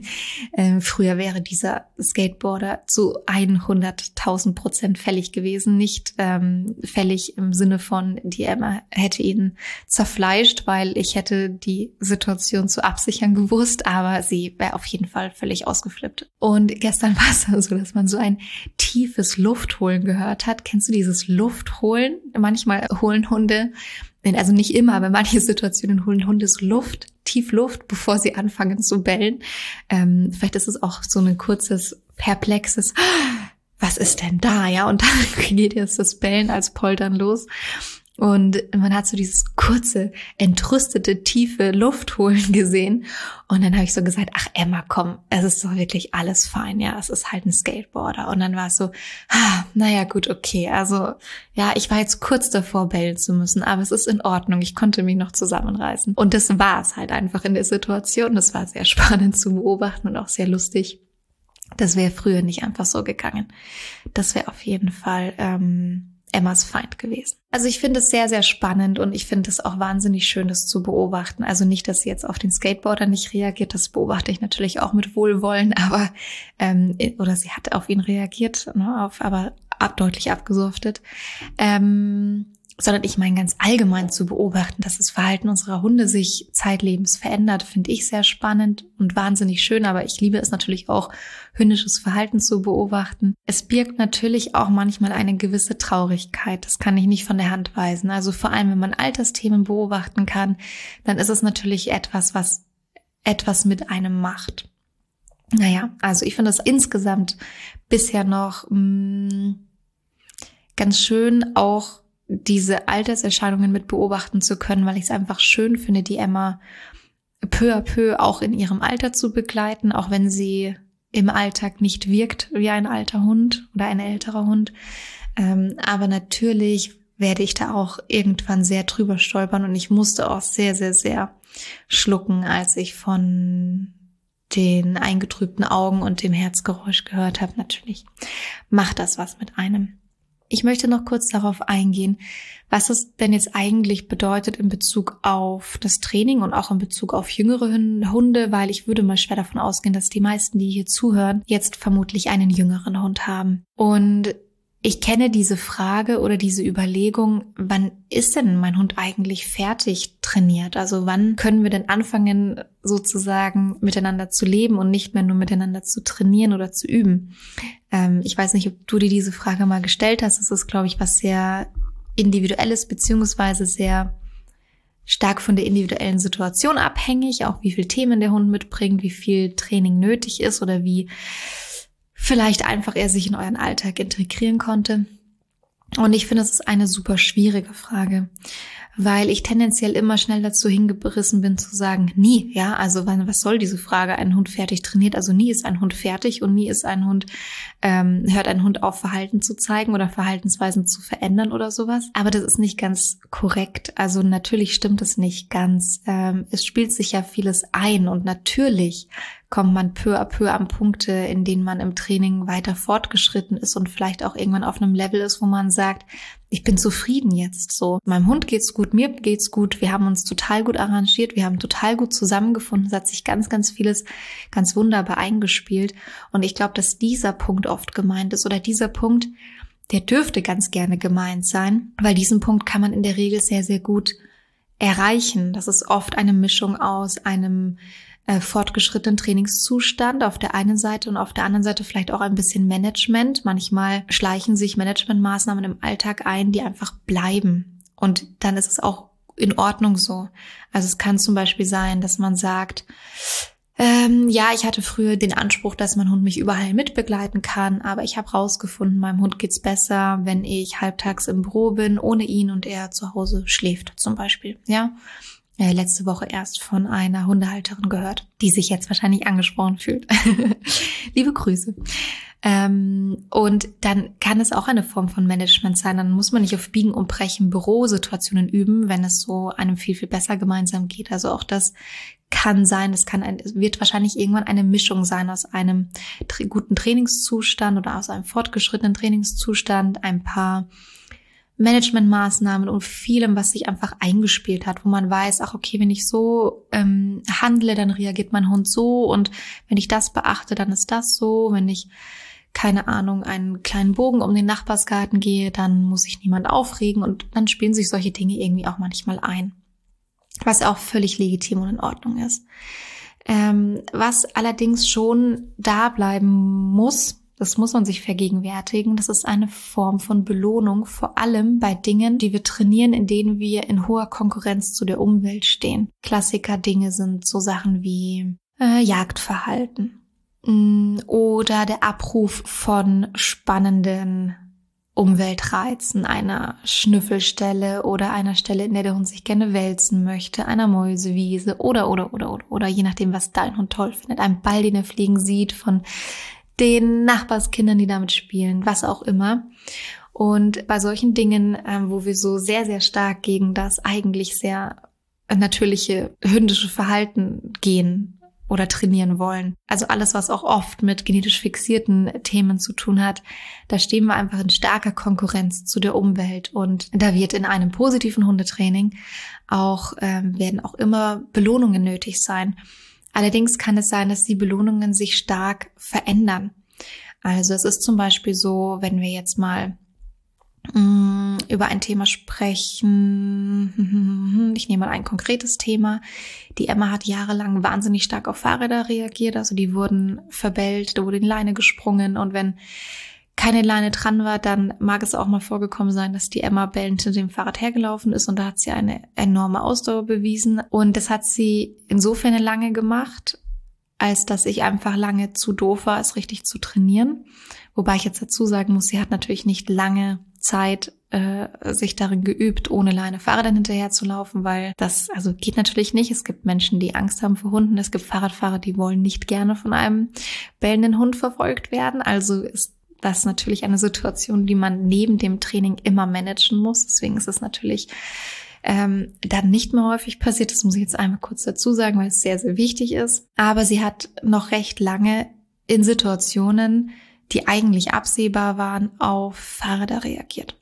äh, früher wäre dieser Skateboarder zu hunderttausend Prozent fällig gewesen. Nicht ähm, fällig im Sinne von, die Emma hätte ihn zerfleischt, weil ich hätte die Situation zu absichern gewusst, aber sie wäre auf jeden Fall völlig ausgeflippt. Und gestern war es dann so, dass man so ein tiefes Luftholen gehört hat. Kennst du dieses Luftholen? Manchmal holen Hunde, also nicht immer, aber in manchen Situationen holen Hunde so Luft, tief Luft, bevor sie anfangen zu bellen. Ähm, vielleicht ist es auch so ein kurzes, perplexes, was ist denn da? Ja, und dann geht jetzt das Bellen als Poltern los. Und man hat so dieses kurze, entrüstete, tiefe Luftholen gesehen. Und dann habe ich so gesagt, ach Emma, komm, es ist doch wirklich alles fein. Ja, es ist halt ein Skateboarder. Und dann war es so, ah, naja, gut, okay. Also ja, ich war jetzt kurz davor, bellen zu müssen, aber es ist in Ordnung. Ich konnte mich noch zusammenreißen. Und das war es halt einfach in der Situation. Das war sehr spannend zu beobachten und auch sehr lustig. Das wäre früher nicht einfach so gegangen. Das wäre auf jeden Fall ähm, Emmas Feind gewesen. Also ich finde es sehr, sehr spannend und ich finde es auch wahnsinnig schön, das zu beobachten. Also nicht, dass sie jetzt auf den Skateboarder nicht reagiert, das beobachte ich natürlich auch mit Wohlwollen, aber ähm, oder sie hat auf ihn reagiert, ne, auf, aber ab, deutlich abgesoftet. Ähm, sondern ich meine ganz allgemein zu beobachten, dass das Verhalten unserer Hunde sich zeitlebens verändert, finde ich sehr spannend und wahnsinnig schön, aber ich liebe es natürlich auch, hündisches Verhalten zu beobachten. Es birgt natürlich auch manchmal eine gewisse Traurigkeit, das kann ich nicht von der Hand weisen. Also vor allem, wenn man Altersthemen beobachten kann, dann ist es natürlich etwas, was etwas mit einem macht. Naja, also ich finde es insgesamt bisher noch mh, ganz schön, auch diese Alterserscheinungen mit beobachten zu können, weil ich es einfach schön finde, die Emma peu à peu auch in ihrem Alter zu begleiten, auch wenn sie im Alltag nicht wirkt wie ein alter Hund oder ein älterer Hund. Ähm, aber natürlich werde ich da auch irgendwann sehr drüber stolpern und ich musste auch sehr, sehr, sehr schlucken, als ich von den eingetrübten Augen und dem Herzgeräusch gehört habe. Natürlich macht das was mit einem. Ich möchte noch kurz darauf eingehen, was es denn jetzt eigentlich bedeutet in Bezug auf das Training und auch in Bezug auf jüngere Hunde, weil ich würde mal schwer davon ausgehen, dass die meisten, die hier zuhören, jetzt vermutlich einen jüngeren Hund haben. Und ich kenne diese Frage oder diese Überlegung, wann ist denn mein Hund eigentlich fertig trainiert? Also wann können wir denn anfangen, sozusagen miteinander zu leben und nicht mehr nur miteinander zu trainieren oder zu üben? Ähm, ich weiß nicht, ob du dir diese Frage mal gestellt hast. Das ist, glaube ich, was sehr Individuelles beziehungsweise sehr stark von der individuellen Situation abhängig, auch wie viel Themen der Hund mitbringt, wie viel Training nötig ist oder wie vielleicht einfach er sich in euren Alltag integrieren konnte. Und ich finde, es ist eine super schwierige Frage, weil ich tendenziell immer schnell dazu hingerissen bin zu sagen, nie, ja, also was soll diese Frage, ein Hund fertig trainiert? Also nie ist ein Hund fertig und nie ist ein Hund, ähm, hört ein Hund auf, Verhalten zu zeigen oder Verhaltensweisen zu verändern oder sowas. Aber das ist nicht ganz korrekt. Also natürlich stimmt es nicht ganz. Ähm, es spielt sich ja vieles ein und natürlich kommt man peu à peu an Punkte, in denen man im Training weiter fortgeschritten ist und vielleicht auch irgendwann auf einem Level ist, wo man sagt, ich bin zufrieden jetzt so. Meinem Hund geht's gut, mir geht's gut, wir haben uns total gut arrangiert, wir haben total gut zusammengefunden, es hat sich ganz, ganz vieles ganz wunderbar eingespielt. Und ich glaube, dass dieser Punkt oft gemeint ist oder dieser Punkt, der dürfte ganz gerne gemeint sein, weil diesen Punkt kann man in der Regel sehr, sehr gut erreichen. Das ist oft eine Mischung aus einem äh, fortgeschrittenen Trainingszustand auf der einen Seite und auf der anderen Seite vielleicht auch ein bisschen Management. Manchmal schleichen sich Managementmaßnahmen im Alltag ein, die einfach bleiben. Und dann ist es auch in Ordnung so. Also es kann zum Beispiel sein, dass man sagt, ähm, ja, ich hatte früher den Anspruch, dass mein Hund mich überall mitbegleiten kann, aber ich habe rausgefunden, meinem Hund geht's besser, wenn ich halbtags im Büro bin, ohne ihn und er zu Hause schläft zum Beispiel, ja. äh, letzte Woche erst von einer Hundehalterin gehört, die sich jetzt wahrscheinlich angesprochen fühlt. Liebe Grüße. Ähm, und dann kann es auch eine Form von Management sein. Dann muss man nicht auf Biegen und Brechen Bürosituationen üben, wenn es so einem viel, viel besser gemeinsam geht. Also auch das kann sein, das kann ein, es wird wahrscheinlich irgendwann eine Mischung sein aus einem tra- guten Trainingszustand oder aus einem fortgeschrittenen Trainingszustand, ein paar Managementmaßnahmen und vielem, was sich einfach eingespielt hat, wo man weiß, ach okay, wenn ich so ähm, handle, dann reagiert mein Hund so, und wenn ich das beachte, dann ist das so. Wenn ich, keine Ahnung, einen kleinen Bogen um den Nachbarsgarten gehe, dann muss sich niemand aufregen, und dann spielen sich solche Dinge irgendwie auch manchmal ein, was auch völlig legitim und in Ordnung ist. Ähm, was allerdings schon da bleiben muss, das muss man sich vergegenwärtigen, das ist eine Form von Belohnung, vor allem bei Dingen, die wir trainieren, in denen wir in hoher Konkurrenz zu der Umwelt stehen. Klassiker-Dinge sind so Sachen wie äh, Jagdverhalten mh, oder der Abruf von spannenden Umweltreizen, einer Schnüffelstelle oder einer Stelle, in der der Hund sich gerne wälzen möchte, einer Mäusewiese oder, oder, oder, oder, oder, je nachdem, was dein Hund toll findet, ein Ball, den er fliegen sieht, von den Nachbarskindern, die damit spielen, was auch immer. Und bei solchen Dingen, ähm, wo wir so sehr, sehr stark gegen das eigentlich sehr natürliche hündische Verhalten gehen oder trainieren wollen, also alles, was auch oft mit genetisch fixierten Themen zu tun hat, da stehen wir einfach in starker Konkurrenz zu der Umwelt. Und da wird in einem positiven Hundetraining auch, ähm, werden auch immer Belohnungen nötig sein. Allerdings kann es sein, dass die Belohnungen sich stark verändern. Also es ist zum Beispiel so, wenn wir jetzt mal mh, über ein Thema sprechen, ich nehme mal ein konkretes Thema. Die Emma hat jahrelang wahnsinnig stark auf Fahrräder reagiert, also die wurden verbellt, da wurde in Leine gesprungen, und wenn keine Leine dran war, dann mag es auch mal vorgekommen sein, dass die Emma bellend hinter dem Fahrrad hergelaufen ist, und da hat sie eine enorme Ausdauer bewiesen, und das hat sie insofern lange gemacht, als dass ich einfach lange zu doof war, es richtig zu trainieren. Wobei ich jetzt dazu sagen muss, sie hat natürlich nicht lange Zeit äh, sich darin geübt, ohne Leine Fahrrädern hinterher zu laufen, weil das also geht natürlich nicht. Es gibt Menschen, die Angst haben vor Hunden. Es gibt Fahrradfahrer, die wollen nicht gerne von einem bellenden Hund verfolgt werden. Also ist das ist natürlich eine Situation, die man neben dem Training immer managen muss. Deswegen ist es natürlich ähm, dann nicht mehr häufig passiert. Das muss ich jetzt einmal kurz dazu sagen, weil es sehr, sehr wichtig ist. Aber sie hat noch recht lange in Situationen, die eigentlich absehbar waren, auf Fahrräder reagiert.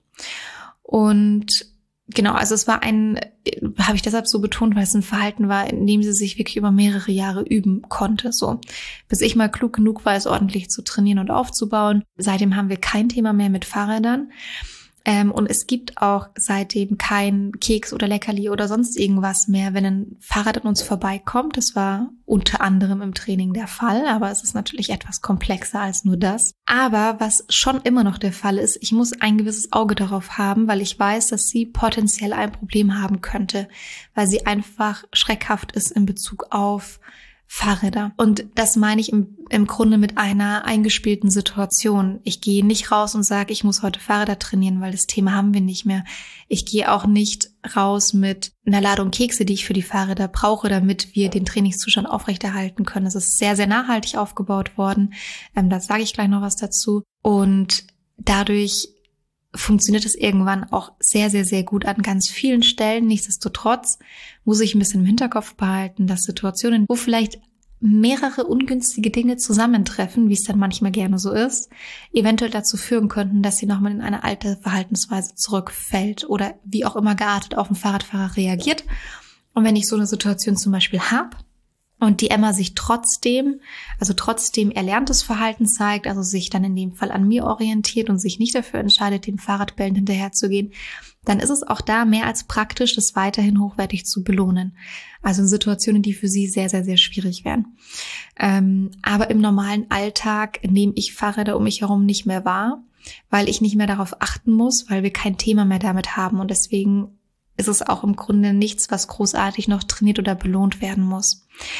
Und genau, also es war ein, habe ich deshalb so betont, weil es ein Verhalten war, in dem sie sich wirklich über mehrere Jahre üben konnte. So, bis ich mal klug genug war, es ordentlich zu trainieren und aufzubauen. Seitdem haben wir kein Thema mehr mit Fahrrädern. Ähm, und es gibt auch seitdem kein Keks oder Leckerli oder sonst irgendwas mehr, wenn ein Fahrrad an uns vorbeikommt. Das war unter anderem im Training der Fall, aber es ist natürlich etwas komplexer als nur das. Aber was schon immer noch der Fall ist, ich muss ein gewisses Auge darauf haben, weil ich weiß, dass sie potenziell ein Problem haben könnte, weil sie einfach schreckhaft ist in Bezug auf Fahrräder. Und das meine ich im, im Grunde mit einer eingespielten Situation. Ich gehe nicht raus und sage, ich muss heute Fahrräder trainieren, weil das Thema haben wir nicht mehr. Ich gehe auch nicht raus mit einer Ladung Kekse, die ich für die Fahrräder brauche, damit wir den Trainingszustand aufrechterhalten können. Es ist sehr, sehr nachhaltig aufgebaut worden. Ähm, da sage ich gleich noch was dazu. Und dadurch funktioniert es irgendwann auch sehr, sehr, sehr gut an ganz vielen Stellen. Nichtsdestotrotz muss ich ein bisschen im Hinterkopf behalten, dass Situationen, wo vielleicht mehrere ungünstige Dinge zusammentreffen, wie es dann manchmal gerne so ist, eventuell dazu führen könnten, dass sie nochmal in eine alte Verhaltensweise zurückfällt oder wie auch immer geartet auf den Fahrradfahrer reagiert. Und wenn ich so eine Situation zum Beispiel habe, und die Emma sich trotzdem, also trotzdem erlerntes Verhalten zeigt, also sich dann in dem Fall an mir orientiert und sich nicht dafür entscheidet, dem Fahrradbellen hinterherzugehen, dann ist es auch da mehr als praktisch, das weiterhin hochwertig zu belohnen. Also in Situationen, die für sie sehr, sehr, sehr schwierig wären. Ähm, aber im normalen Alltag nehme ich Fahrräder um mich herum nicht mehr wahr, weil ich nicht mehr darauf achten muss, weil wir kein Thema mehr damit haben. Und deswegen ist es auch im Grunde nichts, was großartig noch trainiert oder belohnt werden muss.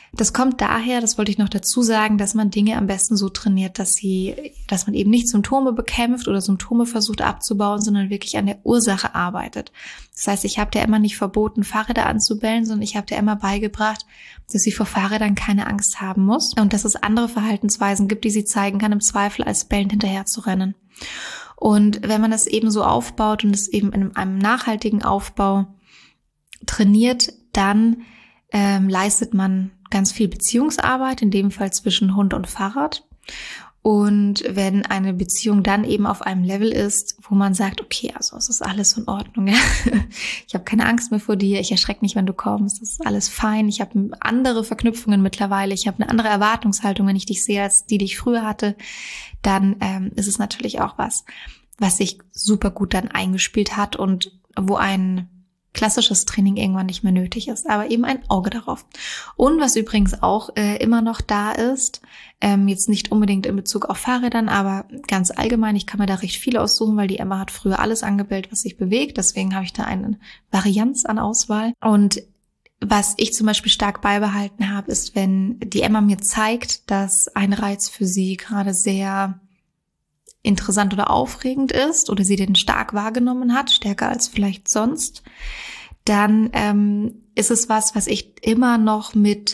Das kommt daher, das wollte ich noch dazu sagen, dass man Dinge am besten so trainiert, dass sie, dass man eben nicht Symptome bekämpft oder Symptome versucht abzubauen, sondern wirklich an der Ursache arbeitet. Das heißt, ich habe der Emma nicht verboten, Fahrräder anzubellen, sondern ich habe der Emma beigebracht, dass sie vor Fahrrädern keine Angst haben muss und dass es andere Verhaltensweisen gibt, die sie zeigen kann, im Zweifel als bellend hinterher zu rennen. Und wenn man das eben so aufbaut und es eben in einem nachhaltigen Aufbau trainiert, dann ähm, leistet man ganz viel Beziehungsarbeit, in dem Fall zwischen Hund und Fahrrad. Und wenn eine Beziehung dann eben auf einem Level ist, wo man sagt, okay, also es ist alles in Ordnung, ja? Ich habe keine Angst mehr vor dir, ich erschrecke nicht, wenn du kommst, das ist alles fein, ich habe andere Verknüpfungen mittlerweile, ich habe eine andere Erwartungshaltung, wenn ich dich sehe, als die, die ich früher hatte, dann ähm, ist es natürlich auch was, was sich super gut dann eingespielt hat und wo ein klassisches Training irgendwann nicht mehr nötig ist, aber eben ein Auge darauf. Und was übrigens auch äh, immer noch da ist, ähm, jetzt nicht unbedingt in Bezug auf Fahrrädern, aber ganz allgemein, ich kann mir da recht viel aussuchen, weil die Emma hat früher alles angebellt, was sich bewegt, deswegen habe ich da eine Varianz an Auswahl. Und was ich zum Beispiel stark beibehalten habe, ist, wenn die Emma mir zeigt, dass ein Reiz für sie gerade sehr interessant oder aufregend ist oder sie den stark wahrgenommen hat, stärker als vielleicht sonst, dann ähm, ist es was, was ich immer noch mit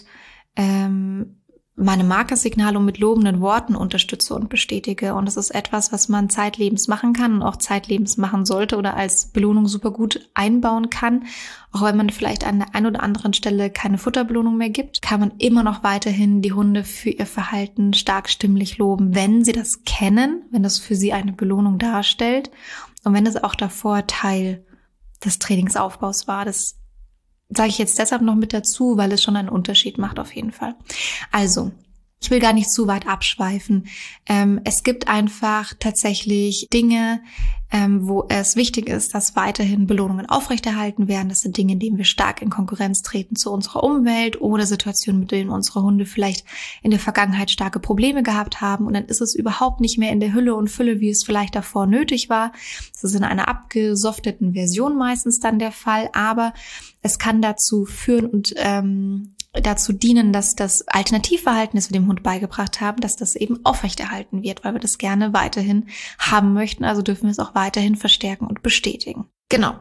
ähm, meinem Markersignal und mit lobenden Worten unterstütze und bestätige. Und das ist etwas, was man zeitlebens machen kann und auch zeitlebens machen sollte oder als Belohnung super gut einbauen kann. Auch wenn man vielleicht an der einen oder anderen Stelle keine Futterbelohnung mehr gibt, kann man immer noch weiterhin die Hunde für ihr Verhalten stark stimmlich loben, wenn sie das kennen, wenn das für sie eine Belohnung darstellt und wenn es auch davor Teil des Trainingsaufbaus war. Das sage ich jetzt deshalb noch mit dazu, weil es schon einen Unterschied macht auf jeden Fall. Also, ich will gar nicht zu weit abschweifen. Ähm, es gibt einfach tatsächlich Dinge, ähm, wo es wichtig ist, dass weiterhin Belohnungen aufrechterhalten werden. Das sind Dinge, in denen wir stark in Konkurrenz treten zu unserer Umwelt oder Situationen, mit denen unsere Hunde vielleicht in der Vergangenheit starke Probleme gehabt haben. Und dann ist es überhaupt nicht mehr in der Hülle und Fülle, wie es vielleicht davor nötig war. Das ist in einer abgesofteten Version meistens dann der Fall, aber es kann dazu führen und ähm, dazu dienen, dass das Alternativverhalten, das wir dem Hund beigebracht haben, dass das eben aufrechterhalten wird, weil wir das gerne weiterhin haben möchten. Also dürfen wir es auch weiterhin verstärken und bestätigen. Genau.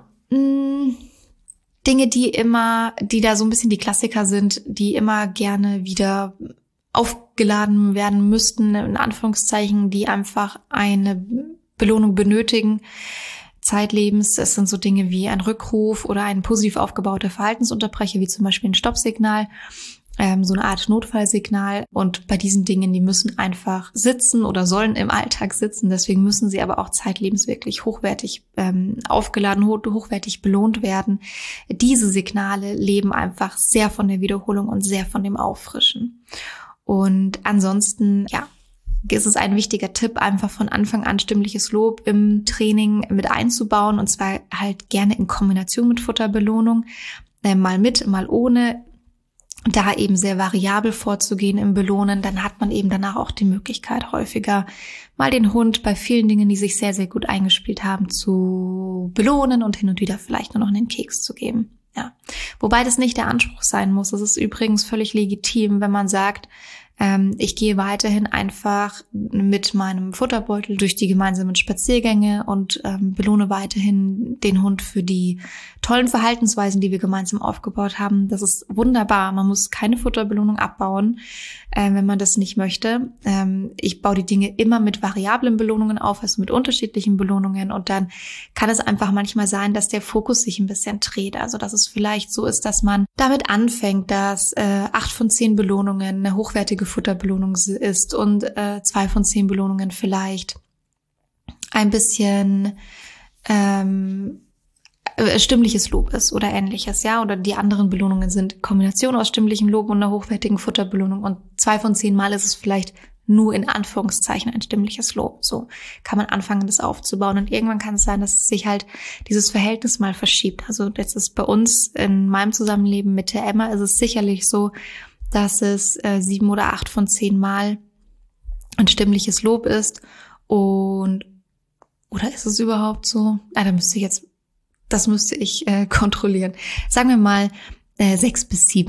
Dinge, die immer, die da so ein bisschen die Klassiker sind, die immer gerne wieder aufgeladen werden müssten, in Anführungszeichen, die einfach eine Belohnung benötigen, zeitlebens. Es sind so Dinge wie ein Rückruf oder ein positiv aufgebauter Verhaltensunterbrecher, wie zum Beispiel ein Stoppsignal, ähm, so eine Art Notfallsignal. Und bei diesen Dingen, die müssen einfach sitzen oder sollen im Alltag sitzen. Deswegen müssen sie aber auch zeitlebens wirklich hochwertig ähm, aufgeladen, hoch, hochwertig belohnt werden. Diese Signale leben einfach sehr von der Wiederholung und sehr von dem Auffrischen. Und ansonsten, ja, ist es ein wichtiger Tipp, einfach von Anfang an stimmliches Lob im Training mit einzubauen und zwar halt gerne in Kombination mit Futterbelohnung, äh, mal mit, mal ohne, da eben sehr variabel vorzugehen im Belohnen. Dann hat man eben danach auch die Möglichkeit, häufiger mal den Hund bei vielen Dingen, die sich sehr, sehr gut eingespielt haben, zu belohnen und hin und wieder vielleicht nur noch einen Keks zu geben. Ja, wobei das nicht der Anspruch sein muss. Es ist übrigens völlig legitim, wenn man sagt, ähm, ich gehe weiterhin einfach mit meinem Futterbeutel durch die gemeinsamen Spaziergänge und ähm, belohne weiterhin den Hund für die tollen Verhaltensweisen, die wir gemeinsam aufgebaut haben. Das ist wunderbar. Man muss keine Futterbelohnung abbauen, äh, wenn man das nicht möchte. Ähm, ich baue die Dinge immer mit variablen Belohnungen auf, also mit unterschiedlichen Belohnungen. Und dann kann es einfach manchmal sein, dass der Fokus sich ein bisschen dreht. Also dass es vielleicht so ist, dass man damit anfängt, dass äh, acht von zehn Belohnungen eine hochwertige Futterbelohnung ist und äh, zwei von zehn Belohnungen vielleicht ein bisschen ähm, stimmliches Lob ist oder ähnliches, ja, oder die anderen Belohnungen sind Kombination aus stimmlichem Lob und einer hochwertigen Futterbelohnung und zwei von zehn Mal ist es vielleicht nur in Anführungszeichen ein stimmliches Lob. So kann man anfangen, das aufzubauen und irgendwann kann es sein, dass sich halt dieses Verhältnis mal verschiebt. Also jetzt ist bei uns in meinem Zusammenleben mit der Emma ist es sicherlich so, dass es äh, sieben oder acht von zehn Mal ein stimmliches Lob ist und oder ist es überhaupt so? Ah, da müsste ich jetzt Das müsste ich äh, kontrollieren. Sagen wir mal äh, sechs bis sieben Mal.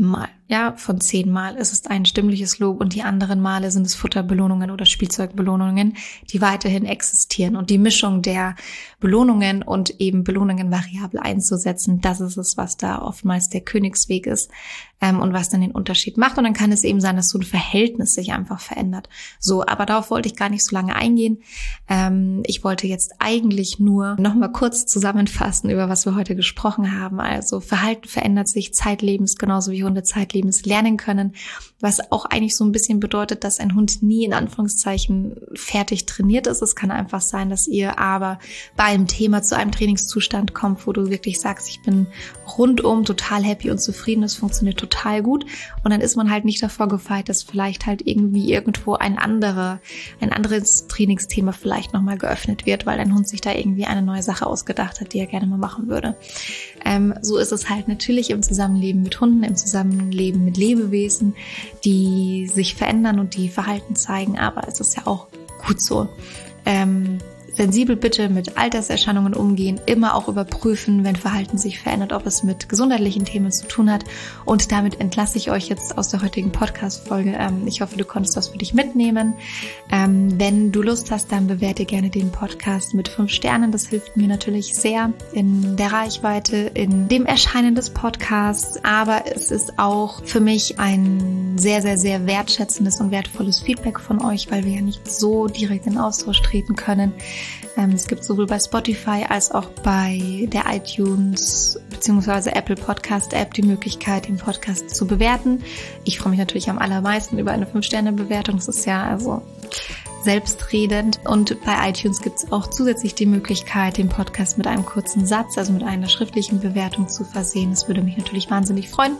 ja, von zehn Mal ist es ein stimmliches Lob und die anderen Male sind es Futterbelohnungen oder Spielzeugbelohnungen, die weiterhin existieren. Und die Mischung der Belohnungen und eben Belohnungen variabel einzusetzen, das ist es, was da oftmals der Königsweg ist ähm, und was dann den Unterschied macht. Und dann kann es eben sein, dass so ein Verhältnis sich einfach verändert. So, aber darauf wollte ich gar nicht so lange eingehen. Ähm, ich wollte jetzt eigentlich nur noch mal kurz zusammenfassen, über was wir heute gesprochen haben. Also Verhalten verändert sich zeitlebens, genauso wie Hunde zeitlebens lernen können, was auch eigentlich so ein bisschen bedeutet, dass ein Hund nie in Anführungszeichen fertig trainiert ist. Es kann einfach sein, dass ihr aber bei einem Thema zu einem Trainingszustand kommt, wo du wirklich sagst, ich bin rundum total happy und zufrieden, das funktioniert total gut, und dann ist man halt nicht davor gefeit, dass vielleicht halt irgendwie irgendwo ein anderer, ein anderes Trainingsthema vielleicht nochmal geöffnet wird, weil dein Hund sich da irgendwie eine neue Sache ausgedacht hat, die er gerne mal machen würde. Ähm, so ist es halt natürlich im Zusammenleben mit Hunden, im Zusammenleben mit Lebewesen, die sich verändern und die Verhalten zeigen, aber es ist ja auch gut so. Ähm, sensibel bitte mit Alterserscheinungen umgehen, immer auch überprüfen, wenn Verhalten sich verändert, ob es mit gesundheitlichen Themen zu tun hat. Und damit entlasse ich euch jetzt aus der heutigen Podcast-Folge. Ähm, ich hoffe, du konntest das für dich mitnehmen. Ähm, wenn du Lust hast, dann bewerte gerne den Podcast mit fünf Sternen. Das hilft mir natürlich sehr in der Reichweite, in dem Erscheinen des Podcasts. Aber es ist auch für mich ein sehr, sehr, sehr wertschätzendes und wertvolles Feedback von euch, weil wir ja nicht so direkt in Austausch treten können. Es gibt sowohl bei Spotify als auch bei der iTunes bzw. Apple Podcast App die Möglichkeit, den Podcast zu bewerten. Ich freue mich natürlich am allermeisten über eine fünf Sterne Bewertung. Das ist ja also selbstredend. Und bei iTunes gibt es auch zusätzlich die Möglichkeit, den Podcast mit einem kurzen Satz, also mit einer schriftlichen Bewertung zu versehen. Das würde mich natürlich wahnsinnig freuen.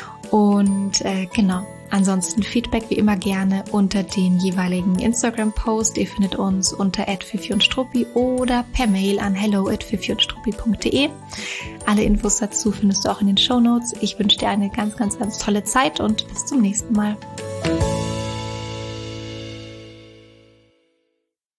Und äh, genau, ansonsten Feedback wie immer gerne unter den jeweiligen Instagram-Post. Ihr findet uns unter at fifi und struppi oder per Mail an hello at fifi und struppi punkt de. Alle Infos dazu findest du auch in den Shownotes. Ich wünsche dir eine ganz, ganz, ganz tolle Zeit und bis zum nächsten Mal.